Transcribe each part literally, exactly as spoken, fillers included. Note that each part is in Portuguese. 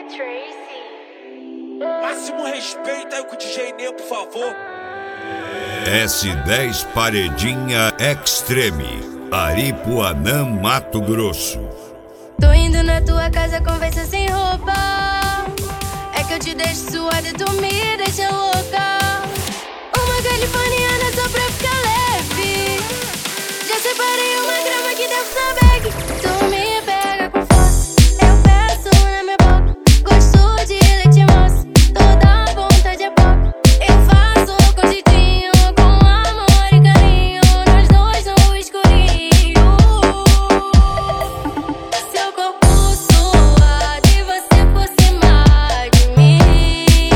Máximo respeito aí com o D J Neo, por favor. S dez Paredinha Extreme, Aripuanã, Mato Grosso. Tô indo na tua casa, conversa sem roupa. É que eu te deixo suada e tu me deixa louca. Uma californiana só pra ficar leve. Já separei uma grama aqui dentro da bag. Tu me pega com força, eu peço na minha boca. Gosto de leite moça, toda vontade é pouco. Eu faço com jeitinho, com amor e carinho. Nós dois no escurinho. Seu corpo suado e você por cima de mim.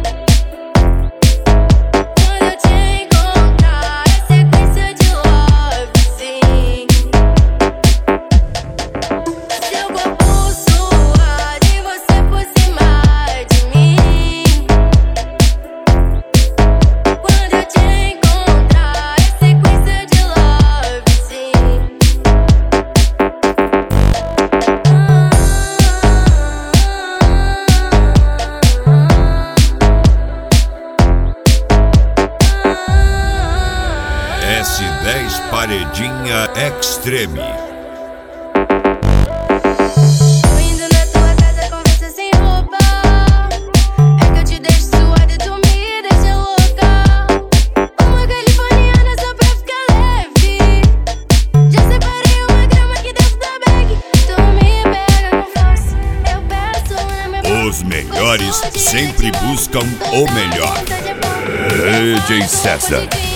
Quando eu te encontrar, é sequência de love, sim. Seu corpo suado e você por cima de mim. Quando eu te encontrar, é sequência de love, sim. S dez Paredinha Extreme. Tô indo na tua casa, conversa sem roupa. É que eu te deixo suada e tu me deixa louca. Uma californiana só pra ficar leve. Já separei uma grama aqui dentro da bag. Tu me pega com força, eu peço na minha boca. Os melhores sempre buscam o melhor. D J César.